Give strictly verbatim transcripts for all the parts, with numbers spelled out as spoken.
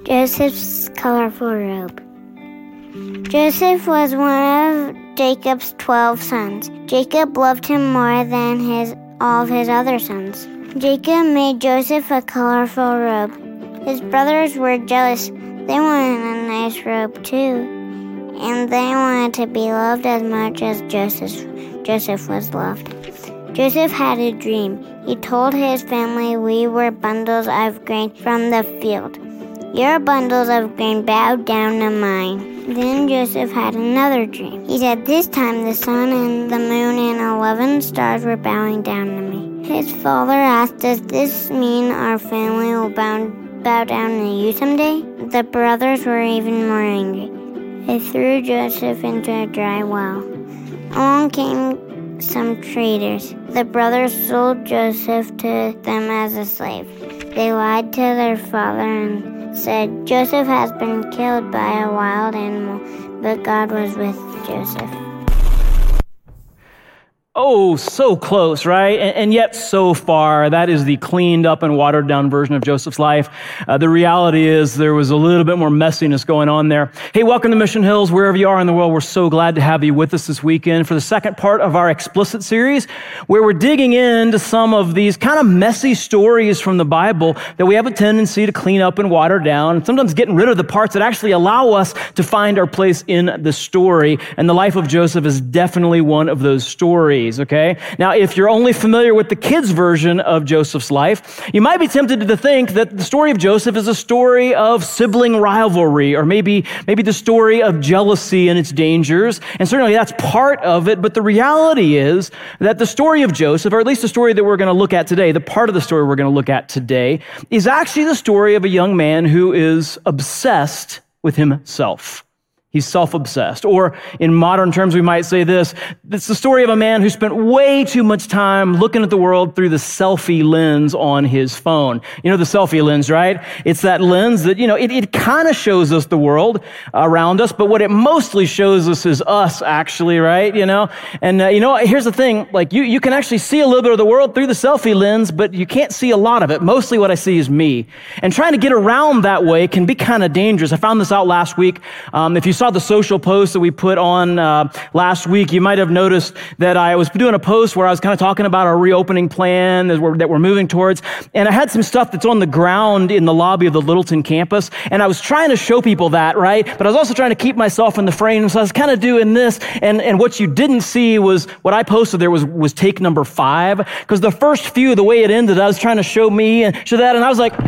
Joseph's colorful robe. Joseph was one of Jacob's twelve sons. Jacob loved him more than his all of his other sons. Jacob made Joseph a colorful robe. His brothers were jealous. They wanted a nice robe too, and they wanted to be loved as much as Joseph, Joseph was loved. Joseph had a dream. He told his family, "We were bundles of grain from the field. Your bundles of grain bowed down to mine." Then Joseph had another dream. He said, "This time the sun and the moon and eleven stars were bowing down to me." His father asked, "Does this mean our family will bow, bow down to you someday?" The brothers were even more angry. They threw Joseph into a dry well. Along came some traders. The brothers sold Joseph to them as a slave. They lied to their father and said, "Joseph has been killed by a wild animal," but God was with Joseph. Oh, so close, right? And, and yet so far. That is the cleaned up and watered down version of Joseph's life. Uh, the reality is there was a little bit more messiness going on there. Hey, welcome to Mission Hills. Wherever you are in the world, we're so glad to have you with us this weekend for the second part of our Explicit series, where we're digging into some of these kind of messy stories from the Bible that we have a tendency to clean up and water down, and sometimes getting rid of the parts that actually allow us to find our place in the story. And the life of Joseph is definitely one of those stories. Okay? Now, if you're only familiar with the kids' version of Joseph's life, you might be tempted to think that the story of Joseph is a story of sibling rivalry, or maybe, maybe the story of jealousy and its dangers. And certainly that's part of it. But the reality is that the story of Joseph, or at least the story that we're going to look at today, the part of the story we're going to look at today, is actually the story of a young man who is obsessed with himself. He's self-obsessed. Or in modern terms, we might say this. It's the story of a man who spent way too much time looking at the world through the selfie lens on his phone. You know the selfie lens, right? It's that lens that, you know, it, it kind of shows us the world around us, but what it mostly shows us is us, actually, right? You know? And, uh, you know, here's the thing. Like, you, you can actually see a little bit of the world through the selfie lens, but you can't see a lot of it. Mostly what I see is me. And trying to get around that way can be kind of dangerous. I found this out last week. Um, if you saw the social post that we put on uh, last week, you might have noticed that I was doing a post where I was kind of talking about our reopening plan that we're, that we're moving towards. And I had some stuff that's on the ground in the lobby of the Littleton campus. And I was trying to show people that, right? But I was also trying to keep myself in the frame. So I was kind of doing this. And, and what you didn't see was what I posted there was, was take number five. Because the first few, the way it ended, I was trying to show me and show that. And I was like,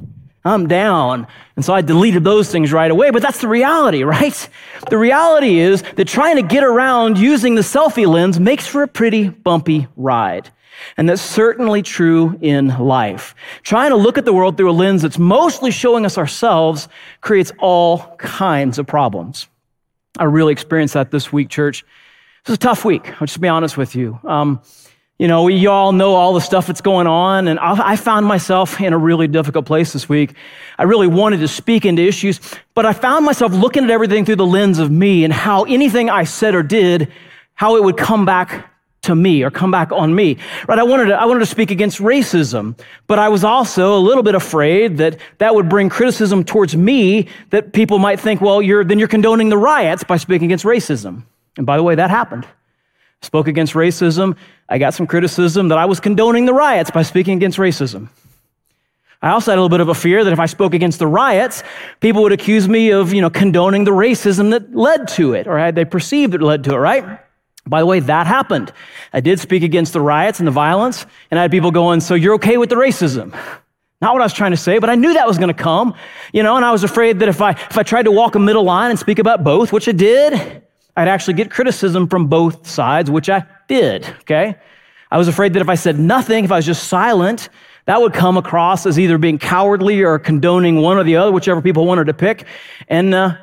I'm down. And so I deleted those things right away. But that's the reality, right? The reality is that trying to get around using the selfie lens makes for a pretty bumpy ride. And that's certainly true in life. Trying to look at the world through a lens that's mostly showing us ourselves creates all kinds of problems. I really experienced that this week, church. This was a tough week. I'll just be honest with you. Um, You know, we all know all the stuff that's going on, and I found myself in a really difficult place this week. I really wanted to speak into issues, but I found myself looking at everything through the lens of me and how anything I said or did, how it would come back to me or come back on me. Right? I wanted to, I wanted to speak against racism, but I was also a little bit afraid that that would bring criticism towards me, that people might think, well, you're then you're condoning the riots by speaking against racism. And by the way, that happened. Spoke against racism. I got some criticism that I was condoning the riots by speaking against racism. I also had a little bit of a fear that if I spoke against the riots, people would accuse me of, you know, condoning the racism that led to it, or had they perceived it led to it, right? By the way, that happened. I did speak against the riots and the violence, and I had people going, so you're okay with the racism? Not what I was trying to say, but I knew that was going to come, you know, and I was afraid that if I if I tried to walk a middle line and speak about both, which I did, I'd actually get criticism from both sides, which I did, okay? I was afraid that if I said nothing, if I was just silent, that would come across as either being cowardly or condoning one or the other, whichever people wanted to pick. And uh,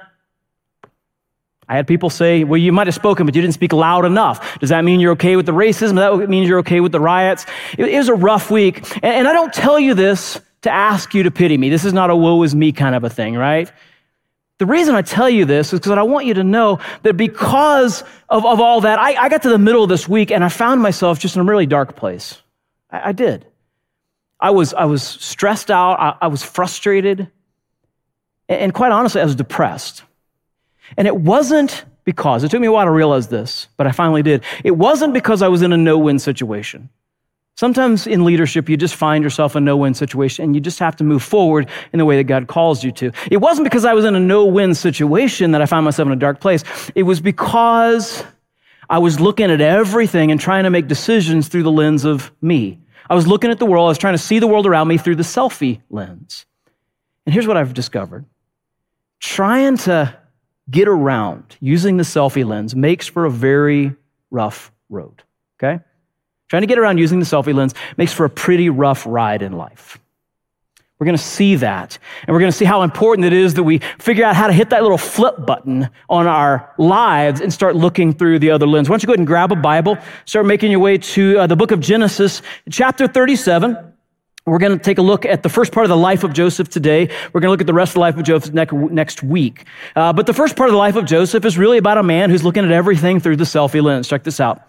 I had people say, well, you might have spoken, but you didn't speak loud enough. Does that mean you're okay with the racism? That means you're okay with the riots? It, it was a rough week. And, and I don't tell you this to ask you to pity me. This is not a woe is me kind of a thing, right? The reason I tell you this is because I want you to know that because of, of all that, I, I got to the middle of this week and I found myself just in a really dark place. I, I did. I was I was stressed out. I, I was frustrated. And quite honestly, I was depressed. And it wasn't because, it took me a while to realize this, but I finally did. It wasn't because I was in a no-win situation. Sometimes in leadership, you just find yourself in a no-win situation and you just have to move forward in the way that God calls you to. It wasn't because I was in a no-win situation that I found myself in a dark place. It was because I was looking at everything and trying to make decisions through the lens of me. I was looking at the world, I was trying to see the world around me through the selfie lens. And here's what I've discovered. Trying to get around using the selfie lens makes for a very rough road, okay? Trying to get around using the selfie lens makes for a pretty rough ride in life. We're going to see that, and we're going to see how important it is that we figure out how to hit that little flip button on our lives and start looking through the other lens. Why don't you go ahead and grab a Bible, start making your way to uh, the book of Genesis, chapter thirty-seven. We're going to take a look at the first part of the life of Joseph today. We're going to look at the rest of the life of Joseph next, next week. Uh, but the first part of the life of Joseph is really about a man who's looking at everything through the selfie lens. Check this out.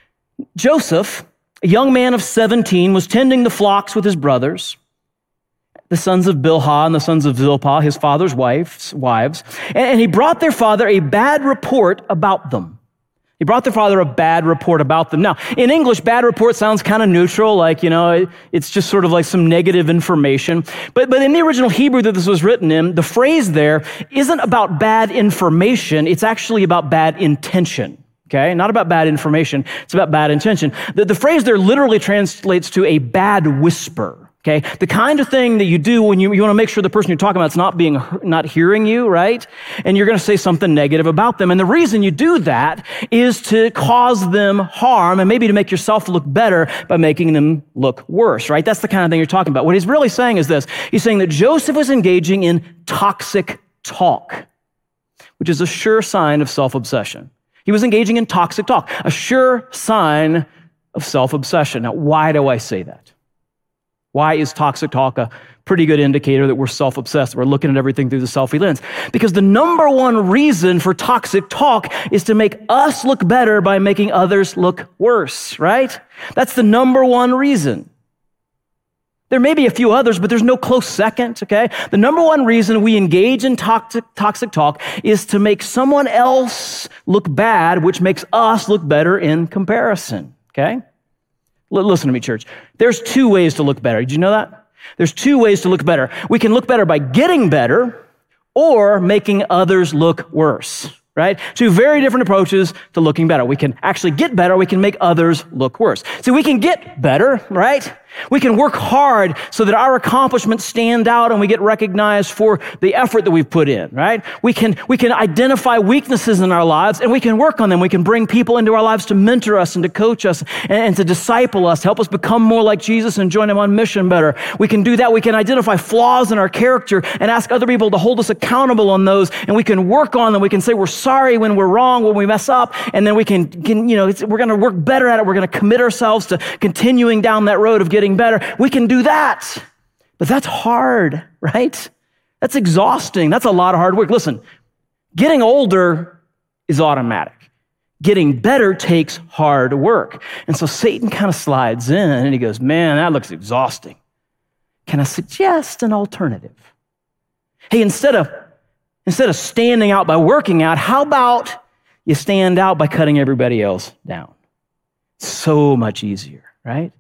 Joseph, a young man of seventeen, was tending the flocks with his brothers, the sons of Bilhah and the sons of Zilpah, his father's wives, wives, and he brought their father a bad report about them. He brought their father a bad report about them. Now, in English, bad report sounds kind of neutral, like, you know, it's just sort of like some negative information. But, but in the original Hebrew that this was written in, the phrase there isn't about bad information, it's actually about bad intention. Okay, not about bad information, it's about bad intention. The, the phrase there literally translates to a bad whisper. Okay, the kind of thing that you do when you, you want to make sure the person you're talking about is not being, not hearing you, right? And you're going to say something negative about them. And the reason you do that is to cause them harm and maybe to make yourself look better by making them look worse, right? That's the kind of thing you're talking about. What he's really saying is this. He's saying that Joseph was engaging in toxic talk, which is a sure sign of self-obsession. He was engaging in toxic talk, a sure sign of self-obsession. Now, why do I say that? Why is toxic talk a pretty good indicator that we're self-obsessed? We're looking at everything through the selfie lens. Because the number one reason for toxic talk is to make us look better by making others look worse, right? That's the number one reason. There may be a few others, but there's no close second, okay? The number one reason we engage in toxic, toxic talk is to make someone else look bad, which makes us look better in comparison, okay? Listen to me, church. There's two ways to look better. Did you know that? There's two ways to look better. We can look better by getting better or making others look worse, right? Two very different approaches to looking better. We can actually get better. We can make others look worse. See, we can get better, right? We can work hard so that our accomplishments stand out and we get recognized for the effort that we've put in, right? We can, we can identify weaknesses in our lives and we can work on them. We can bring people into our lives to mentor us and to coach us and, and to disciple us, help us become more like Jesus and join him on mission better. We can do that. We can identify flaws in our character and ask other people to hold us accountable on those, and we can work on them. We can say we're sorry when we're wrong, when we mess up, and then we can, can you know, it's, we're going to work better at it. We're going to commit ourselves to continuing down that road of getting better. We can do that, but that's hard, right? That's exhausting. That's a lot of hard work. Listen, getting older is automatic. Getting better takes hard work. And so Satan kind of slides in and he goes, man, that looks exhausting. Can I suggest an alternative? Hey, instead of, instead of standing out by working out, how about you stand out by cutting everybody else down? So much easier, right?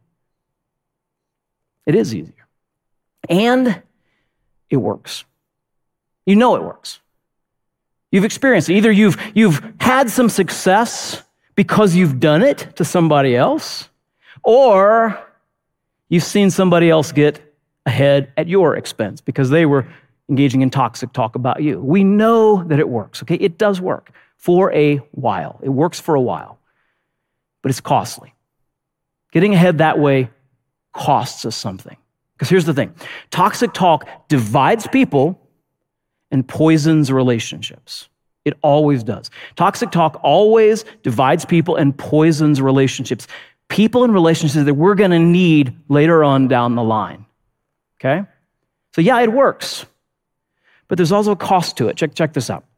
It is easier. And it works. You know it works. You've experienced it. Either you've, you've had some success because you've done it to somebody else, or you've seen somebody else get ahead at your expense because they were engaging in toxic talk about you. We know that it works, okay? It does work for a while. It works for a while, but it's costly. Getting ahead that way costs us something. Because here's the thing. Toxic talk divides people and poisons relationships. It always does. Toxic talk always divides people and poisons relationships. People and relationships that we're going to need later on down the line. Okay? So yeah, it works. But there's also a cost to it. Check, check this out.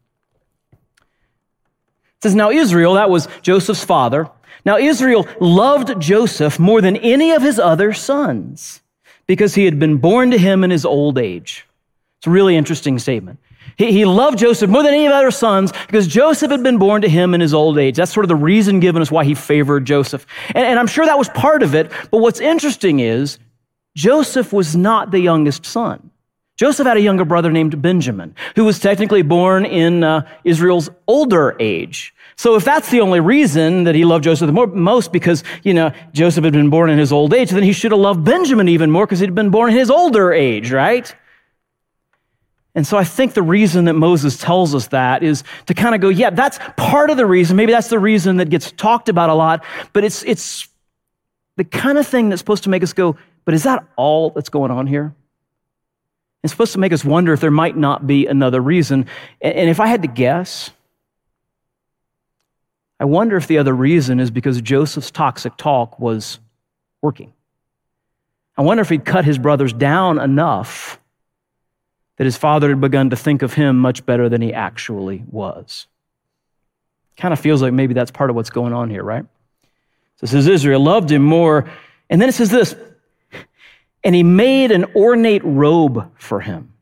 It says, now Israel, that was Joseph's father, now Israel loved Joseph more than any of his other sons because he had been born to him in his old age. It's a really interesting statement. He, he loved Joseph more than any of the other sons because Joseph had been born to him in his old age. That's sort of the reason given us why he favored Joseph. And, and I'm sure that was part of it, but what's interesting is Joseph was not the youngest son. Joseph had a younger brother named Benjamin, who was technically born in uh, Israel's older age. So if that's the only reason that he loved Joseph the more, most because, you know, Joseph had been born in his old age, then he should have loved Benjamin even more because he'd been born in his older age, right? And so I think the reason that Moses tells us that is to kind of go, yeah, that's part of the reason. Maybe that's the reason that gets talked about a lot, but it's it's the kind of thing that's supposed to make us go, but is that all that's going on here? It's supposed to make us wonder if there might not be another reason. And if I had to guess, I wonder if the other reason is because Joseph's toxic talk was working. I wonder if he'd cut his brothers down enough that his father had begun to think of him much better than he actually was. Kind of feels like maybe that's part of what's going on here, right? So it says Israel loved him more. And then it says this, and he made an ornate robe for him.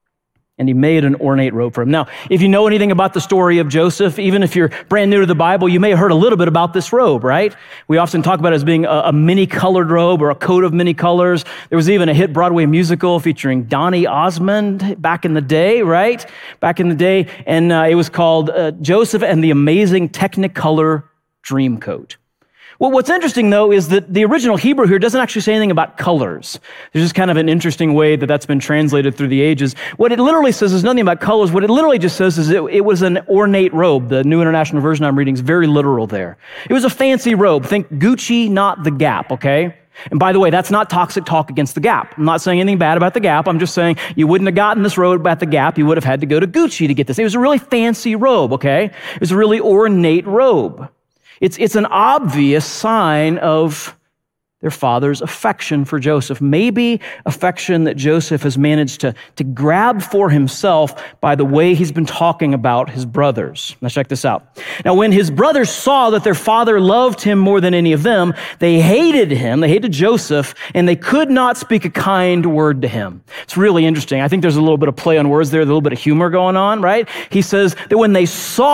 And he made an ornate robe for him. Now, if you know anything about the story of Joseph, even if you're brand new to the Bible, you may have heard a little bit about this robe, right? We often talk about it as being a, a many-colored robe or a coat of many colors. There was even a hit Broadway musical featuring Donny Osmond back in the day, right? Back in the day. And uh, it was called uh, Joseph and the Amazing Technicolor Dreamcoat. Well, what's interesting, though, is that the original Hebrew here doesn't actually say anything about colors. There's just kind of an interesting way that that's been translated through the ages. What it literally says is nothing about colors. What it literally just says is it, it was an ornate robe. The New International Version I'm reading is very literal there. It was a fancy robe. Think Gucci, not the Gap, okay? And by the way, that's not toxic talk against the Gap. I'm not saying anything bad about the Gap. I'm just saying you wouldn't have gotten this robe at the Gap. You would have had to go to Gucci to get this. It was a really fancy robe, okay? It was a really ornate robe. It's, it's an obvious sign of their father's affection for Joseph. Maybe affection that Joseph has managed to, to grab for himself by the way he's been talking about his brothers. Let's check this out. Now, when his brothers saw that their father loved him more than any of them, they hated him, they hated Joseph, and they could not speak a kind word to him. It's really interesting. I think there's a little bit of play on words there, a little bit of humor going on, right? He says that when they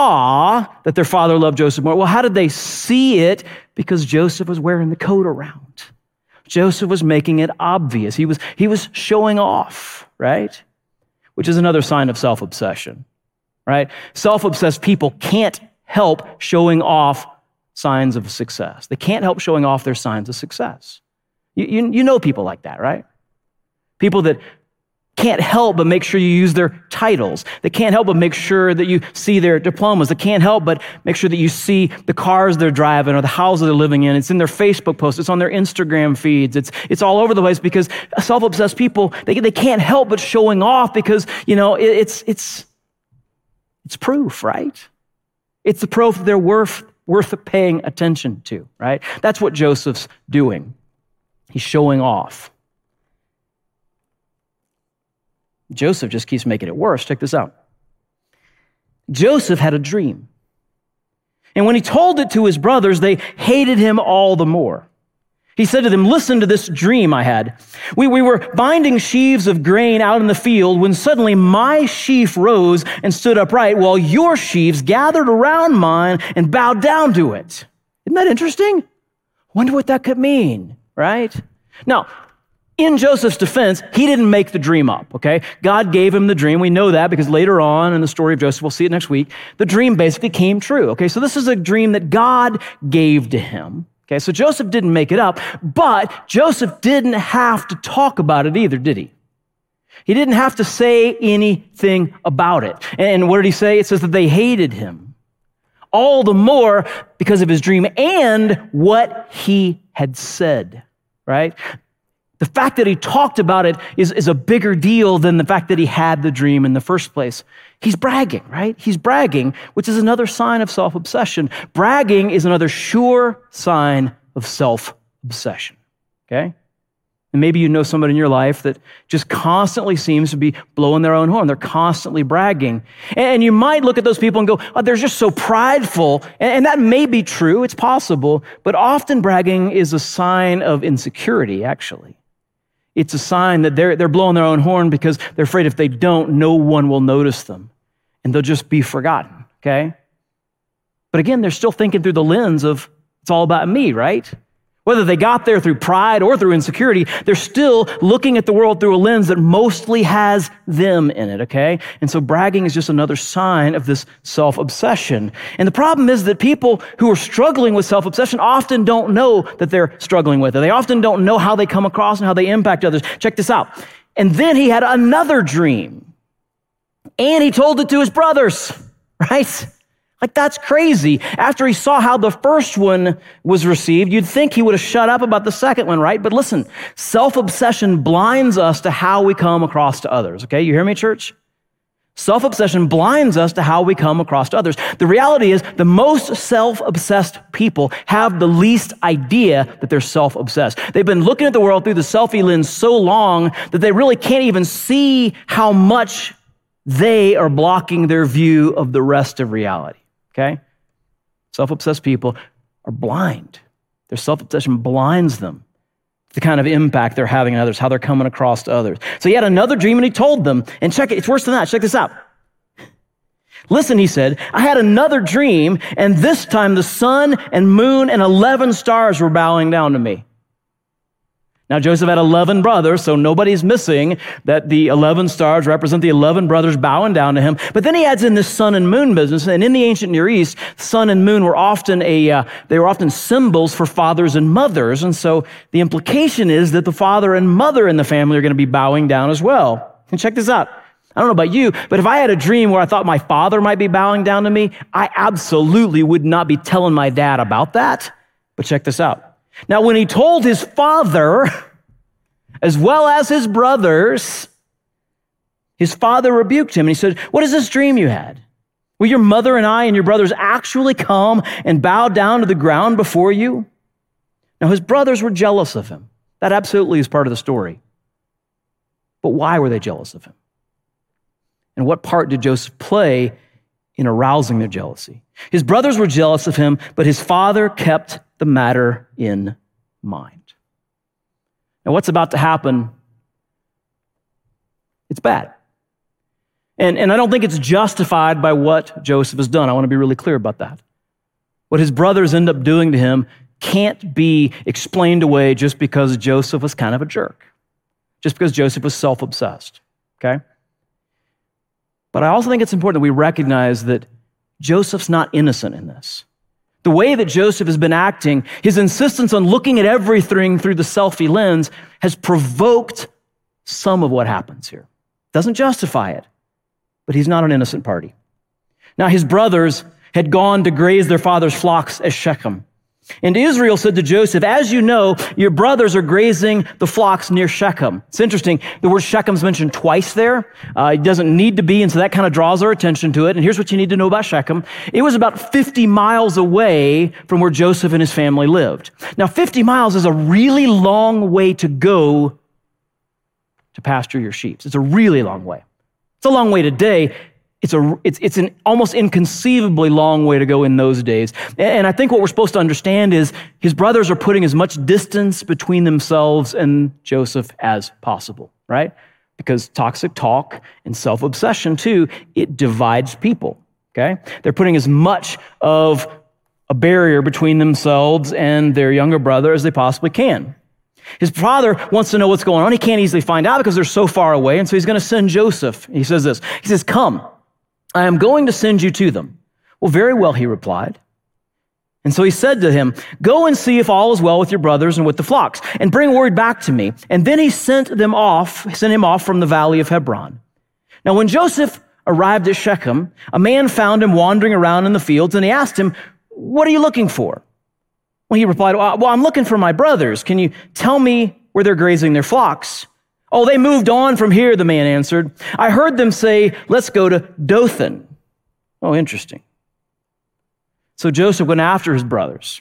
saw that their father loved Joseph more, well, how did they see it? Because Joseph was wearing the coat around. Joseph was making it obvious. He was, he was showing off, right? Which is another sign of self-obsession, right? Self-obsessed people can't help showing off signs of success. They can't help showing off their signs of success. You, you, you know people like that, right? People that can't help but make sure you use their titles. They can't help but make sure that you see their diplomas. They can't help but make sure that you see the cars they're driving or the houses they're living in. It's in their Facebook posts. It's on their Instagram feeds. It's it's all over the place because self-obsessed people, they they can't help but showing off because, you know, it, it's it's it's proof, right? It's the proof they're worth worth paying attention to, right? That's what Joseph's doing. He's showing off. Joseph just keeps making it worse. Check this out. Joseph had a dream. And when he told it to his brothers, they hated him all the more. He said to them, listen to this dream I had. We, we were binding sheaves of grain out in the field when suddenly my sheaf rose and stood upright while your sheaves gathered around mine and bowed down to it. Isn't that interesting? Wonder what that could mean, right? Now, in Joseph's defense, he didn't make the dream up, okay? God gave him the dream. We know that because later on in the story of Joseph, we'll see it next week, the dream basically came true, okay? So this is a dream that God gave to him, okay? So Joseph didn't make it up, but Joseph didn't have to talk about it either, did he? He didn't have to say anything about it. And what did he say? It says that they hated him all the more because of his dream and what he had said, right? The fact that he talked about it is, is a bigger deal than the fact that he had the dream in the first place. He's bragging, right? He's bragging, which is another sign of self-obsession. Bragging is another sure sign of self-obsession, okay? And maybe you know somebody in your life that just constantly seems to be blowing their own horn. They're constantly bragging. And you might look at those people and go, oh, they're just so prideful. And that may be true. It's possible. But often bragging is a sign of insecurity, actually. It's a sign that they're, they're blowing their own horn because they're afraid if they don't, no one will notice them and they'll just be forgotten, okay? But again, they're still thinking through the lens of it's all about me, right? Whether they got there through pride or through insecurity, they're still looking at the world through a lens that mostly has them in it, okay? And so bragging is just another sign of this self-obsession. And the problem is that people who are struggling with self-obsession often don't know that they're struggling with it. They often don't know how they come across and how they impact others. Check this out. And then he had another dream, and he told it to his brothers, right? Like, that's crazy. After he saw how the first one was received, you'd think he would have shut up about the second one, right? But listen, self-obsession blinds us to how we come across to others, okay? You hear me, church? Self-obsession blinds us to how we come across to others. The reality is the most self-obsessed people have the least idea that they're self-obsessed. They've been looking at the world through the selfie lens so long that they really can't even see how much they are blocking their view of the rest of reality. Okay? Self-obsessed people are blind. Their self-obsession blinds them to the kind of impact they're having on others, how they're coming across to others. So he had another dream and he told them, and check it, it's worse than that. Check this out. Listen, he said, I had another dream, and this time the sun and moon and eleven stars were bowing down to me. Now, Joseph had eleven brothers, so nobody's missing that the eleven stars represent the eleven brothers bowing down to him. But then he adds in this sun and moon business, and in the ancient Near East, sun and moon were often a uh, they were often symbols for fathers and mothers, and so the implication is that the father and mother in the family are going to be bowing down as well. And check this out. I don't know about you, but if I had a dream where I thought my father might be bowing down to me, I absolutely would not be telling my dad about that. But check this out. Now, when he told his father, as well as his brothers, his father rebuked him and he said, what is this dream you had? Will your mother and I and your brothers actually come and bow down to the ground before you? Now, his brothers were jealous of him. That absolutely is part of the story. But why were they jealous of him? And what part did Joseph play in arousing their jealousy? His brothers were jealous of him, but his father kept the matter in mind. Now, what's about to happen, it's bad. And, and I don't think it's justified by what Joseph has done. I want to be really clear about that. What his brothers end up doing to him can't be explained away just because Joseph was kind of a jerk, just because Joseph was self-obsessed, okay? But I also think it's important that we recognize that Joseph's not innocent in this. The way that Joseph has been acting, his insistence on looking at everything through the selfie lens has provoked some of what happens here. Doesn't justify it, but he's not an innocent party. Now, his brothers had gone to graze their father's flocks at Shechem. And Israel said to Joseph, as you know, your brothers are grazing the flocks near Shechem. It's interesting. The word Shechem's mentioned twice there. Uh, it doesn't need to be, and so that kind of draws our attention to it. And here's what you need to know about Shechem. It was about fifty miles away from where Joseph and his family lived. Now, fifty miles is a really long way to go to pasture your sheep. It's a really long way. It's a long way today. It's a it's it's an almost inconceivably long way to go in those days. And I think what we're supposed to understand is his brothers are putting as much distance between themselves and Joseph as possible, right? Because toxic talk and self-obsession too, it divides people, okay? They're putting as much of a barrier between themselves and their younger brother as they possibly can. His father wants to know what's going on. He can't easily find out because they're so far away, and so he's going to send Joseph. He says this. He says, come. I am going to send you to them. Well, very well, he replied. And so he said to him, go and see if all is well with your brothers and with the flocks, and bring word back to me. And then he sent them off, sent him off from the valley of Hebron. Now, when Joseph arrived at Shechem, a man found him wandering around in the fields, and he asked him, what are you looking for? Well, he replied, well, I'm looking for my brothers. Can you tell me where they're grazing their flocks? Oh, they moved on from here, the man answered. I heard them say, let's go to Dothan. Oh, interesting. So Joseph went after his brothers.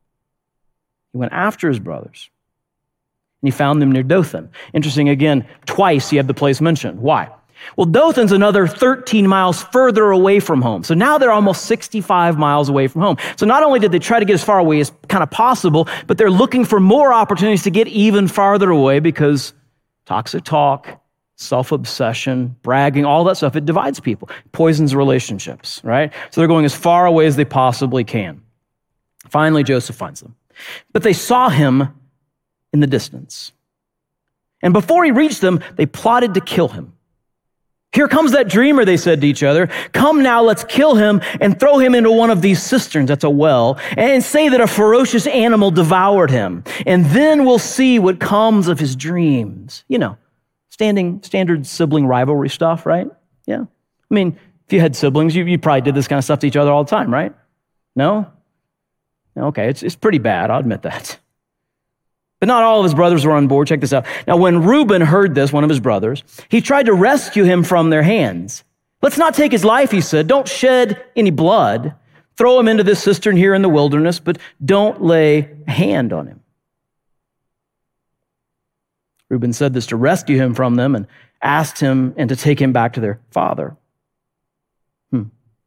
He went after his brothers. And he found them near Dothan. Interesting, again, twice he had the place mentioned. Why? Well, Dothan's another thirteen miles further away from home. So now they're almost sixty-five miles away from home. So not only did they try to get as far away as kind of possible, but they're looking for more opportunities to get even farther away because toxic talk, self-obsession, bragging, all that stuff, it divides people, poisons relationships, right? So they're going as far away as they possibly can. Finally, Joseph finds them. But they saw him in the distance. And before he reached them, they plotted to kill him. Here comes that dreamer, they said to each other. Come now, let's kill him and throw him into one of these cisterns, that's a well, and say that a ferocious animal devoured him. And then we'll see what comes of his dreams. You know, standing standard sibling rivalry stuff, right? Yeah. I mean, if you had siblings, you, you probably did this kind of stuff to each other all the time, right? No? Okay, it's, it's pretty bad, I'll admit that. But not all of his brothers were on board. Check this out. Now, when Reuben heard this, one of his brothers, he tried to rescue him from their hands. Let's not take his life, he said. Don't shed any blood. Throw him into this cistern here in the wilderness, but don't lay a hand on him. Reuben said this to rescue him from them and asked him and to take him back to their father. Hmm.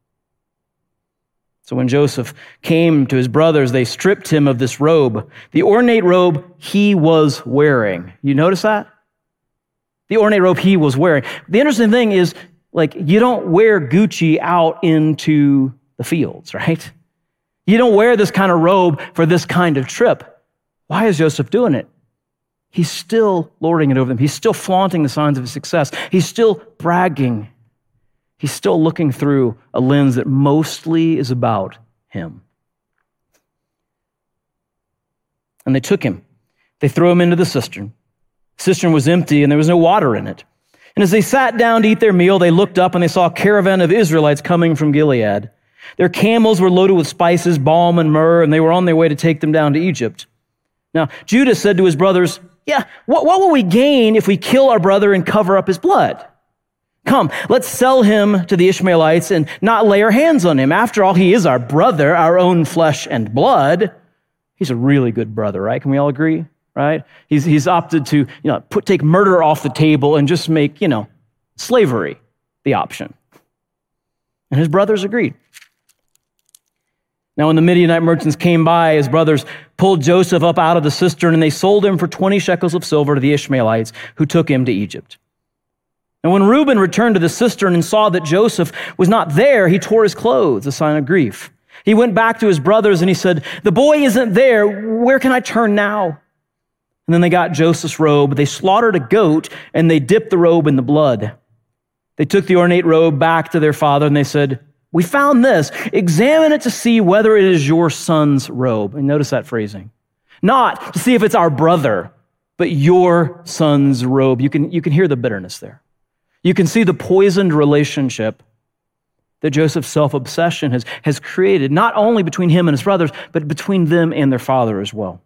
So when Joseph came to his brothers, they stripped him of this robe, the ornate robe he was wearing. You notice that? The ornate robe he was wearing. The interesting thing is, like, you don't wear Gucci out into the fields, right? You don't wear this kind of robe for this kind of trip. Why is Joseph doing it? He's still lording it over them. He's still flaunting the signs of his success. He's still bragging. He's still looking through a lens that mostly is about him. And they took him. They threw him into the cistern. The cistern was empty and there was no water in it. And as they sat down to eat their meal, they looked up and they saw a caravan of Israelites coming from Gilead. Their camels were loaded with spices, balm, and myrrh, and they were on their way to take them down to Egypt. Now, Judah said to his brothers, yeah, what, what will we gain if we kill our brother and cover up his blood? Come, let's sell him to the Ishmaelites and not lay our hands on him. After all, he is our brother, our own flesh and blood. He's a really good brother, right? Can we all agree, right? He's, he's opted to, you know, put, take murder off the table and just make, you know, slavery the option. And his brothers agreed. Now, when the Midianite merchants came by, his brothers pulled Joseph up out of the cistern and they sold him for twenty shekels of silver to the Ishmaelites who took him to Egypt. And when Reuben returned to the cistern and saw that Joseph was not there, he tore his clothes, a sign of grief. He went back to his brothers and he said, the boy isn't there. Where can I turn now? And then they got Joseph's robe. They slaughtered a goat and they dipped the robe in the blood. They took the ornate robe back to their father and they said, we found this. Examine it to see whether it is your son's robe. And notice that phrasing. Not to see if it's our brother, but your son's robe. You can, you can hear the bitterness there. You can see the poisoned relationship that Joseph's self-obsession has, has created, not only between him and his brothers, but between them and their father as well.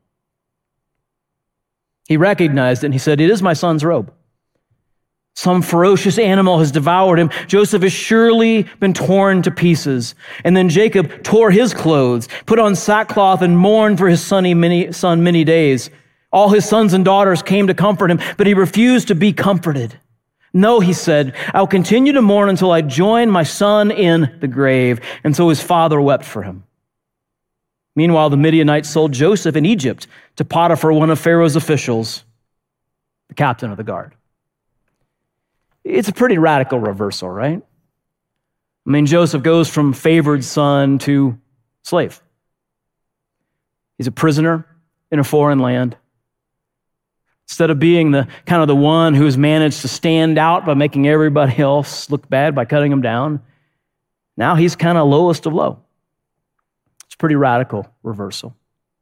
He recognized it and he said, it is my son's robe. Some ferocious animal has devoured him. Joseph has surely been torn to pieces. And then Jacob tore his clothes, put on sackcloth, and mourned for his son many, son many days. All his sons and daughters came to comfort him, but he refused to be comforted. No, he said, I'll continue to mourn until I join my son in the grave. And so his father wept for him. Meanwhile, the Midianites sold Joseph in Egypt to Potiphar, one of Pharaoh's officials, the captain of the guard. It's a pretty radical reversal, right? I mean, Joseph goes from favored son to slave. He's a prisoner in a foreign land. Instead of being the kind of the one who's managed to stand out by making everybody else look bad by cutting them down, now he's kind of lowest of low. It's a pretty radical reversal.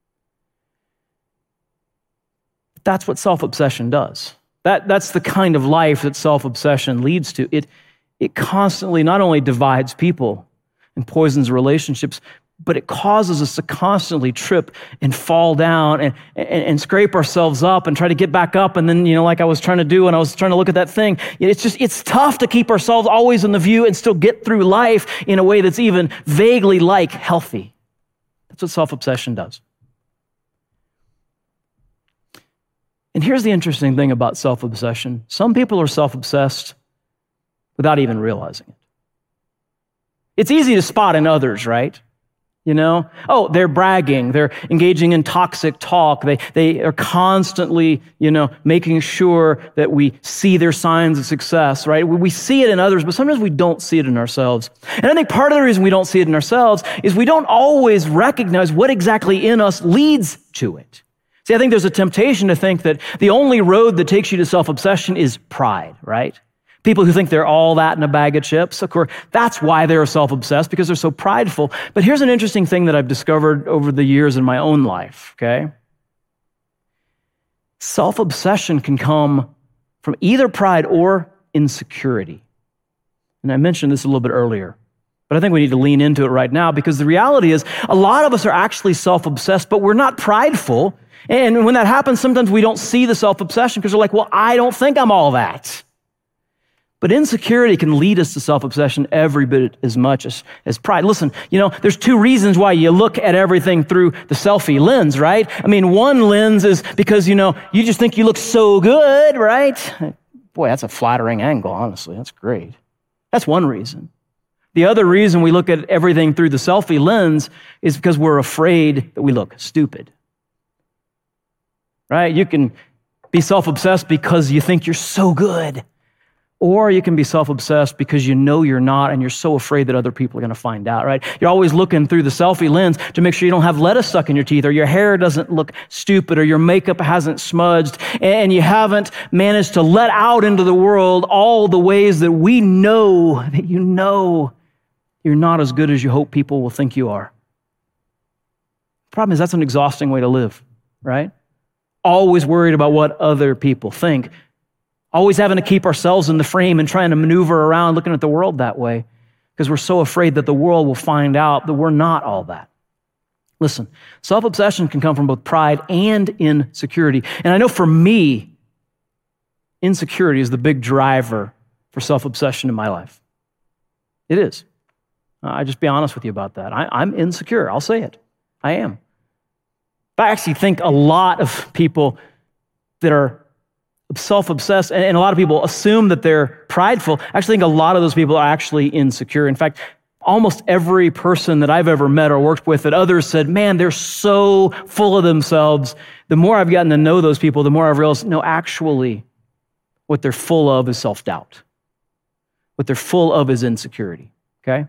But that's what self-obsession does. That, that's the kind of life that self-obsession leads to. It, it constantly not only divides people and poisons relationships, but it causes us to constantly trip and fall down and, and, and scrape ourselves up and try to get back up. And then, you know, like I was trying to do when I was trying to look at that thing, it's just, it's tough to keep ourselves always in the view and still get through life in a way that's even vaguely like healthy. That's what self-obsession does. And here's the interesting thing about self-obsession. Some people are self-obsessed without even realizing it. It's easy to spot in others, right? You know, oh, they're bragging. They're engaging in toxic talk. They they are constantly, you know, making sure that we see their signs of success, right? We, we see it in others, but sometimes we don't see it in ourselves. And I think part of the reason we don't see it in ourselves is we don't always recognize what exactly in us leads to it. See, I think there's a temptation to think that the only road that takes you to self-obsession is pride, right? People who think they're all that in a bag of chips, of course, that's why they're self-obsessed, because they're so prideful. But here's an interesting thing that I've discovered over the years in my own life, okay? Self-obsession can come from either pride or insecurity. And I mentioned this a little bit earlier, but I think we need to lean into it right now, because the reality is a lot of us are actually self-obsessed, but we're not prideful. And when that happens, sometimes we don't see the self-obsession because we're like, well, I don't think I'm all that. But insecurity can lead us to self-obsession every bit as much as, as pride. Listen, you know, there's two reasons why you look at everything through the selfie lens, right? I mean, one lens is because, you know, you just think you look so good, right? Boy, that's a flattering angle, honestly. That's great. That's one reason. The other reason we look at everything through the selfie lens is because we're afraid that we look stupid, right? You can be self-obsessed because you think you're so good. Or you can be self-obsessed because you know you're not and you're so afraid that other people are going to find out, right? You're always looking through the selfie lens to make sure you don't have lettuce stuck in your teeth, or your hair doesn't look stupid, or your makeup hasn't smudged, and you haven't managed to let out into the world all the ways that we know that you know you're not as good as you hope people will think you are. The problem is that's an exhausting way to live, right? Always worried about what other people think. Always having to keep ourselves in the frame and trying to maneuver around looking at the world that way because we're so afraid that the world will find out that we're not all that. Listen, self-obsession can come from both pride and insecurity. And I know for me, insecurity is the big driver for self-obsession in my life. It is. I just be honest with you about that. I, I'm insecure. I'll say it. I am. I actually think a lot of people that are self-obsessed, and a lot of people assume that they're prideful. I actually think a lot of those people are actually insecure. In fact, almost every person that I've ever met or worked with that others said, man, they're so full of themselves. The more I've gotten to know those people, the more I've realized, no, actually, what they're full of is self-doubt. What they're full of is insecurity, okay?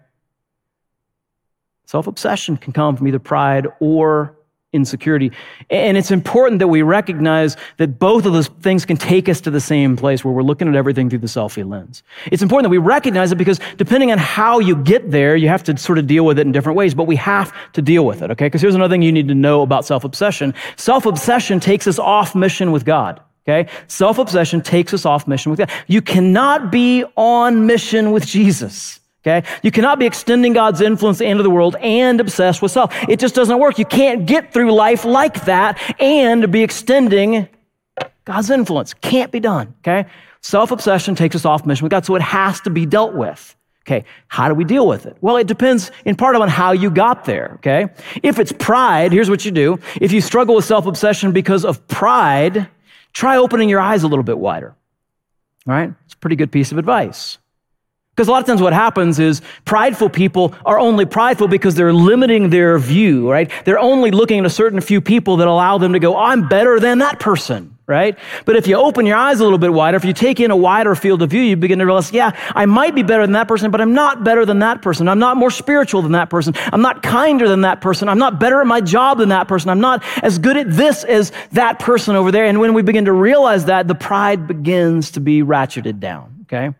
Self-obsession can come from either pride or insecurity. And it's important that we recognize that both of those things can take us to the same place where we're looking at everything through the selfie lens. It's important that we recognize it because depending on how you get there, you have to sort of deal with it in different ways, but we have to deal with it, okay? Because here's another thing you need to know about self-obsession. Self-obsession takes us off mission with God, okay? Self-obsession takes us off mission with God. You cannot be on mission with Jesus. Okay? You cannot be extending God's influence into the world and obsessed with self. It just doesn't work. You can't get through life like that and be extending God's influence. Can't be done, okay? Self-obsession takes us off mission with God, so it has to be dealt with. Okay, how do we deal with it? Well, it depends in part on how you got there, okay? If it's pride, here's what you do. If you struggle with self-obsession because of pride, try opening your eyes a little bit wider, all right? It's a pretty good piece of advice. Because a lot of times what happens is prideful people are only prideful because they're limiting their view, right? They're only looking at a certain few people that allow them to go, oh, I'm better than that person, right? But if you open your eyes a little bit wider, if you take in a wider field of view, you begin to realize, yeah, I might be better than that person, but I'm not better than that person. I'm not more spiritual than that person. I'm not kinder than that person. I'm not better at my job than that person. I'm not as good at this as that person over there. And when we begin to realize that, the pride begins to be ratcheted down, okay?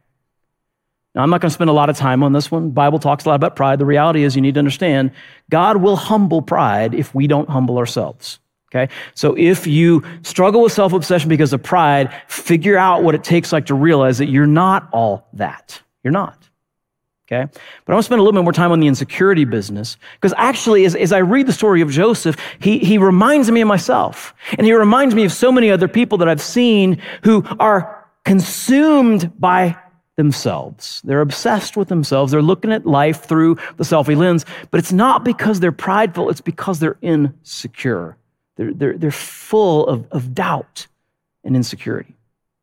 Now, I'm not going to spend a lot of time on this one. The Bible talks a lot about pride. The reality is you need to understand God will humble pride if we don't humble ourselves, okay? So if you struggle with self-obsession because of pride, figure out what it takes like to realize that you're not all that. You're not, okay? But I want to spend a little bit more time on the insecurity business because actually as, as I read the story of Joseph, he, he reminds me of myself. And he reminds me of so many other people that I've seen who are consumed by themselves. They're obsessed with themselves. They're looking at life through the selfie lens, but it's not because they're prideful. It's because they're insecure. They're, they're, they're full of, of doubt and insecurity.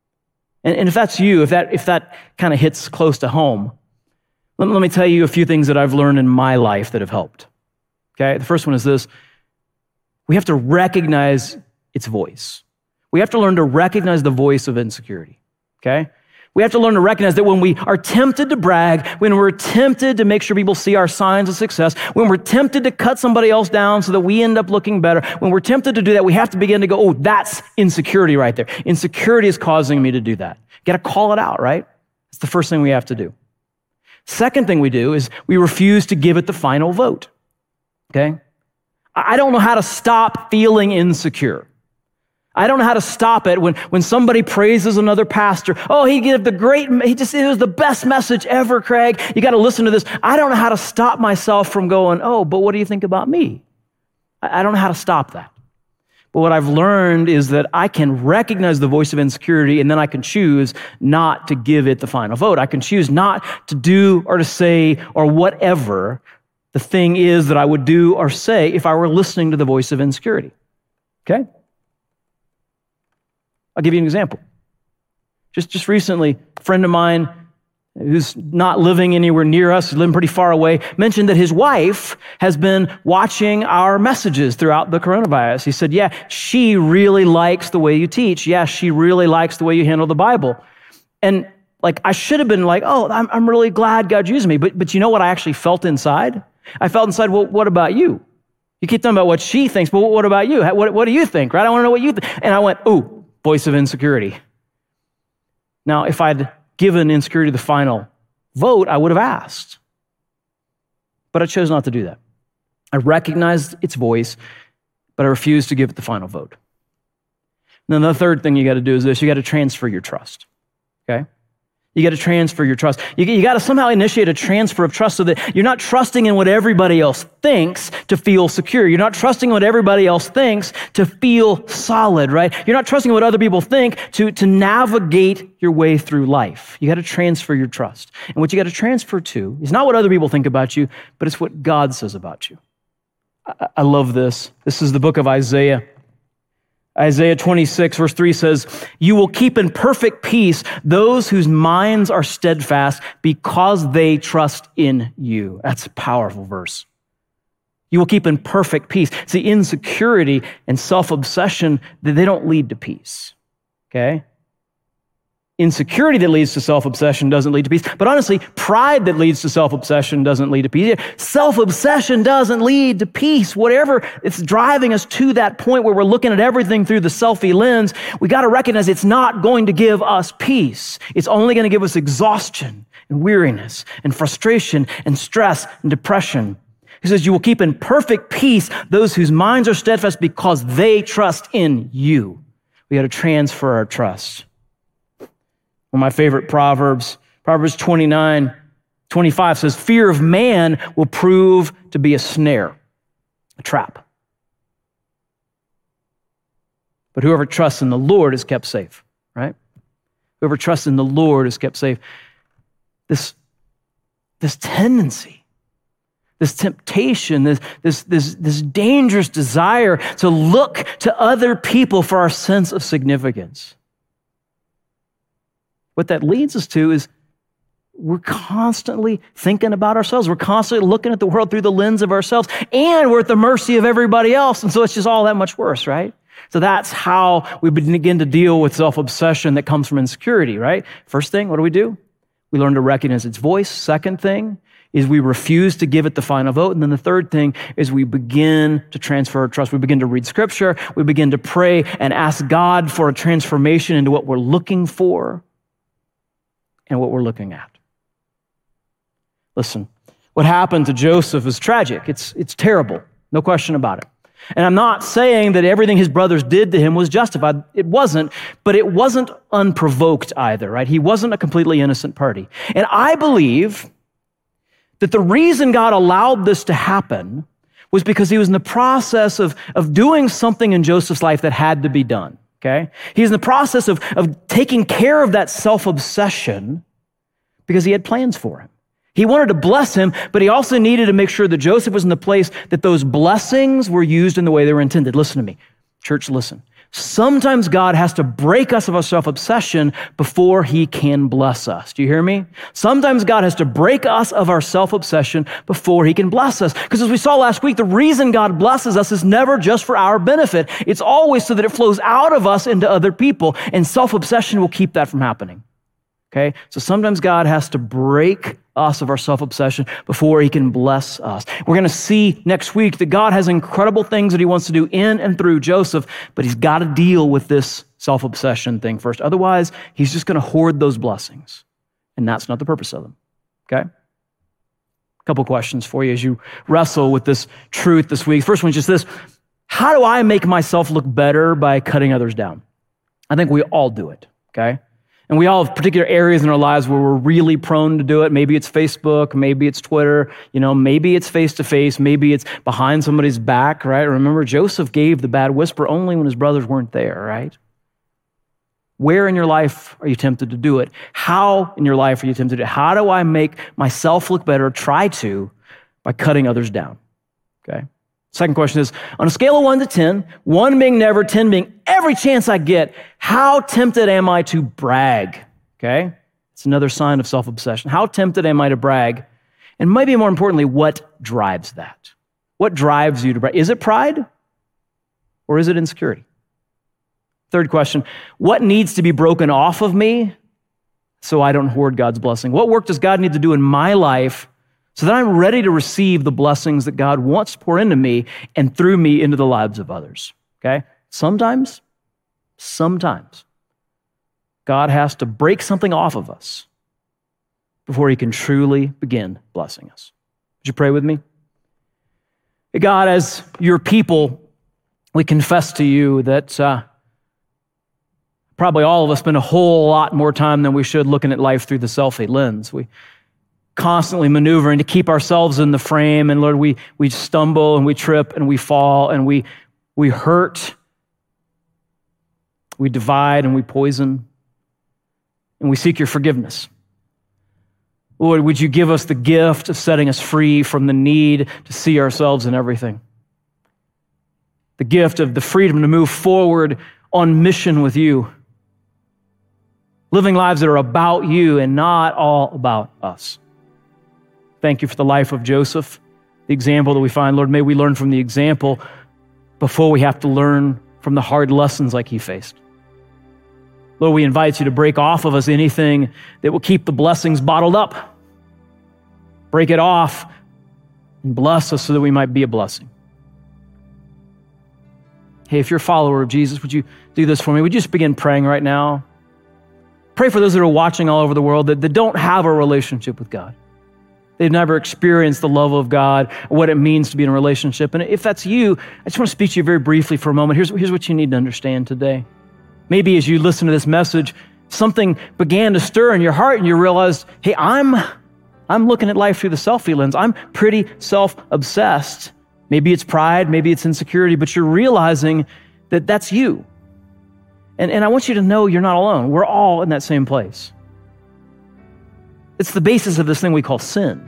And, and if that's you, if that, if that kind of hits close to home, let, let me tell you a few things that I've learned in my life that have helped. okay? The first one is this. We have to recognize its voice. We have to learn to recognize the voice of insecurity, okay? We have to learn to recognize that when we are tempted to brag, when we're tempted to make sure people see our signs of success, when we're tempted to cut somebody else down so that we end up looking better, when we're tempted to do that, we have to begin to go, oh, that's insecurity right there. Insecurity is causing me to do that. You got to call it out, right? That's the first thing we have to do. Second thing we do is we refuse to give it the final vote, okay? I don't know how to stop feeling insecure. I don't know how to stop it when, when somebody praises another pastor. Oh, he gave the great, he just, it was the best message ever, Craig. You got to listen to this. I don't know how to stop myself from going, oh, but what do you think about me? I, I don't know how to stop that. But what I've learned is that I can recognize the voice of insecurity, and then I can choose not to give it the final vote. I can choose not to do or to say or whatever the thing is that I would do or say if I were listening to the voice of insecurity. Okay? I'll give you an example. Just, just recently, a friend of mine who's not living anywhere near us, living pretty far away, mentioned that his wife has been watching our messages throughout the coronavirus. He said, yeah, she really likes the way you teach. Yeah, she really likes the way you handle the Bible. And like, I should have been like, oh, I'm, I'm really glad God used me. But, but you know what I actually felt inside? I felt inside, well, what about you? You keep talking about what she thinks, but what about you? What, what do you think, right? I want to know what you think. And I went, ooh, voice of insecurity. Now, if I'd given insecurity the final vote, I would have asked. But I chose not to do that. I recognized its voice, but I refused to give it the final vote. And then the third thing you got to do is this. You got to transfer your trust, okay? You got to transfer your trust. You, you got to somehow initiate a transfer of trust so that you're not trusting in what everybody else thinks to feel secure. You're not trusting what everybody else thinks to feel solid, right? You're not trusting what other people think to, to navigate your way through life. You got to transfer your trust. And what you got to transfer to is not what other people think about you, but it's what God says about you. I, I love this. This is the book of Isaiah. Isaiah twenty-six, verse three says, you will keep in perfect peace those whose minds are steadfast because they trust in you. That's a powerful verse. You will keep in perfect peace. See, insecurity and self-obsession, they don't lead to peace, okay? Insecurity that leads to self-obsession doesn't lead to peace. But honestly, pride that leads to self-obsession doesn't lead to peace. Self-obsession doesn't lead to peace. Whatever it's driving us to that point where we're looking at everything through the selfie lens, we got to recognize it's not going to give us peace. It's only going to give us exhaustion and weariness and frustration and stress and depression. He says, you will keep in perfect peace those whose minds are steadfast because they trust in you. We got to transfer our trust. One of my favorite Proverbs, Proverbs twenty-nine, twenty-five says, fear of man will prove to be a snare, a trap. But whoever trusts in the Lord is kept safe, right? Whoever trusts in the Lord is kept safe. This, this tendency, this temptation, this, this, this, this dangerous desire to look to other people for our sense of significance. What that leads us to is we're constantly thinking about ourselves. We're constantly looking at the world through the lens of ourselves, and we're at the mercy of everybody else. And so it's just all that much worse, right? So that's how we begin to deal with self-obsession that comes from insecurity, right? First thing, what do we do? We learn to recognize its voice. Second thing is we refuse to give it the final vote. And then the third thing is we begin to transfer our trust. We begin to read scripture. We begin to pray and ask God for a transformation into what we're looking for and what we're looking at. Listen, what happened to Joseph is tragic. It's, it's terrible, no question about it. And I'm not saying that everything his brothers did to him was justified. It wasn't, but it wasn't unprovoked either, right? He wasn't a completely innocent party. And I believe that the reason God allowed this to happen was because he was in the process of, of doing something in Joseph's life that had to be done. Okay? He's in the process of, of taking care of that self-obsession because he had plans for him. He wanted to bless him, but he also needed to make sure that Joseph was in the place that those blessings were used in the way they were intended. Listen to me. Church, listen. Sometimes God has to break us of our self-obsession before he can bless us. Do you hear me? Sometimes God has to break us of our self-obsession before he can bless us. Because as we saw last week, the reason God blesses us is never just for our benefit. It's always so that it flows out of us into other people, and self-obsession will keep that from happening. Okay? So sometimes God has to break us of our self-obsession before he can bless us. We're going to see next week that God has incredible things that he wants to do in and through Joseph, but he's got to deal with this self-obsession thing first. Otherwise, he's just going to hoard those blessings, and that's not the purpose of them. Okay? A couple questions for you as you wrestle with this truth this week. First one is just this: how do I make myself look better by cutting others down? I think we all do it, okay? And we all have particular areas in our lives where we're really prone to do it. Maybe it's Facebook, maybe it's Twitter, you know, maybe it's face-to-face, maybe it's behind somebody's back, right? Remember, Joseph gave the bad whisper only when his brothers weren't there, right? Where in your life are you tempted to do it? How in your life are you tempted to do it? How do I make myself look better, try to, by cutting others down, okay? Second question is, on a scale of one to ten, one being never, ten being every chance I get, how tempted am I to brag? Okay? It's another sign of self-obsession. How tempted am I to brag? And maybe more importantly, what drives that? What drives you to brag? Is it pride or is it insecurity? Third question, what needs to be broken off of me so I don't hoard God's blessing? What work does God need to do in my life so that I'm ready to receive the blessings that God wants to pour into me and through me into the lives of others, okay? Sometimes, sometimes, God has to break something off of us before he can truly begin blessing us. Would you pray with me? Hey God, as your people, we confess to you that uh, probably all of us spend a whole lot more time than we should looking at life through the selfie lens. We constantly maneuvering to keep ourselves in the frame. And Lord, we we stumble and we trip and we fall and we we hurt. We divide and we poison. And we seek your forgiveness. Lord, would you give us the gift of setting us free from the need to see ourselves in everything? The gift of the freedom to move forward on mission with you. Living lives that are about you and not all about us. Thank you for the life of Joseph, the example that we find. Lord, may we learn from the example before we have to learn from the hard lessons like he faced. Lord, we invite you to break off of us anything that will keep the blessings bottled up. Break it off and bless us so that we might be a blessing. Hey, if you're a follower of Jesus, would you do this for me? Would you just begin praying right now? Pray for those that are watching all over the world that, that don't have a relationship with God. They've never experienced the love of God, what it means to be in a relationship. And if that's you, I just want to speak to you very briefly for a moment. Here's, here's what you need to understand today. Maybe as you listen to this message, something began to stir in your heart and you realized, hey, I'm, I'm looking at life through the selfie lens. I'm pretty self-obsessed. Maybe it's pride, maybe it's insecurity, but you're realizing that that's you. And, and I want you to know you're not alone. We're all in that same place. It's the basis of this thing we call sin.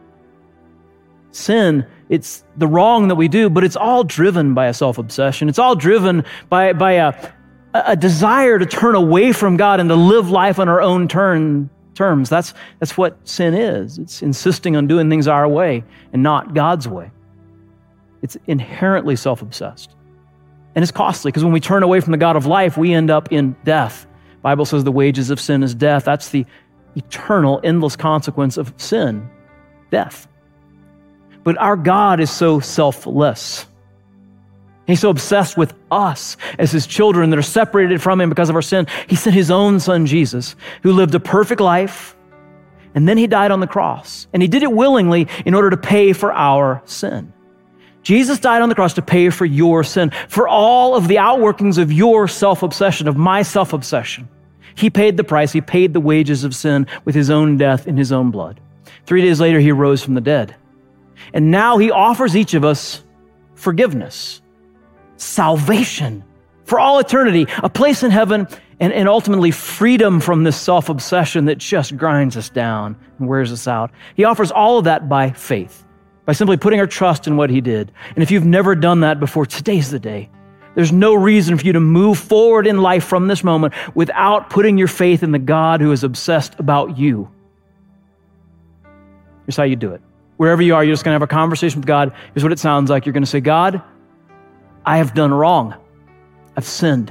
Sin, it's the wrong that we do, but it's all driven by a self-obsession. It's all driven by, by a, a desire to turn away from God and to live life on our own turn, terms. That's, that's what sin is. It's insisting on doing things our way and not God's way. It's inherently self-obsessed. And it's costly because when we turn away from the God of life, we end up in death. The Bible says the wages of sin is death. That's the eternal, endless consequence of sin, death. But our God is so selfless. He's so obsessed with us as his children that are separated from him because of our sin. He sent his own son, Jesus, who lived a perfect life, and then he died on the cross. And he did it willingly in order to pay for our sin. Jesus died on the cross to pay for your sin, for all of the outworkings of your self-obsession, of my self-obsession. He paid the price. He paid the wages of sin with his own death in his own blood. Three days later, he rose from the dead. And now he offers each of us forgiveness, salvation for all eternity, a place in heaven, and, and ultimately freedom from this self-obsession that just grinds us down and wears us out. He offers all of that by faith, by simply putting our trust in what he did. And if you've never done that before, today's the day. There's no reason for you to move forward in life from this moment without putting your faith in the God who is obsessed about you. Here's how you do it. Wherever you are, you're just going to have a conversation with God. Here's what it sounds like. You're going to say, God, I have done wrong. I've sinned.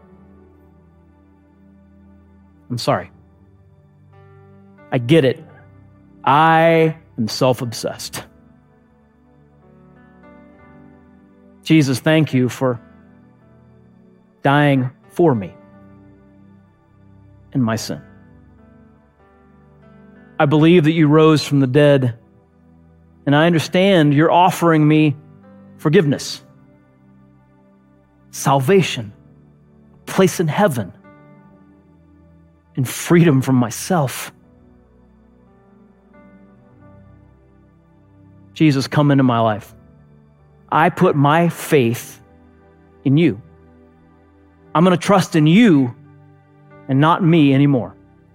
I'm sorry. I get it. I am self-obsessed. Jesus, thank you for dying for me and my sin. I believe that you rose from the dead, and I understand you're offering me forgiveness, salvation, a place in heaven, and freedom from myself. Jesus, come into my life. I put my faith in you. I'm going to trust in you and not me anymore.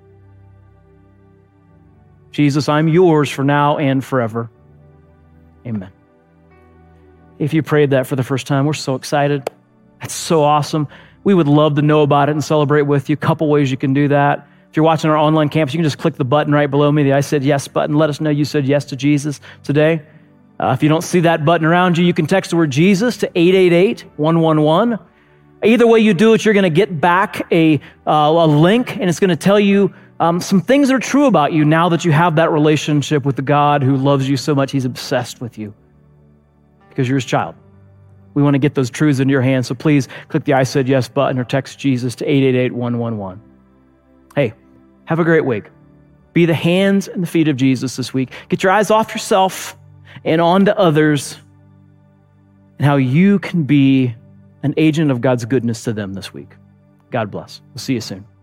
Jesus, I'm yours for now and forever. Amen. If you prayed that for the first time, we're so excited. That's so awesome. We would love to know about it and celebrate with you. A couple ways you can do that. If you're watching our online campus, you can just click the button right below me, the I said yes button. Let us know you said yes to Jesus today. Uh, if you don't see that button around you, you can text the word Jesus to eight eight eight, one one one. Either way you do it, you're going to get back a, uh, a link, and it's going to tell you um, some things that are true about you now that you have that relationship with the God who loves you so much, he's obsessed with you because you're his child. We want to get those truths into your hands, so please click the I said yes button or text Jesus to eight eight eight, one one one. Hey, have a great week. Be the hands and the feet of Jesus this week. Get your eyes off yourself and on to others and how you can be an agent of God's goodness to them this week. God bless. We'll see you soon.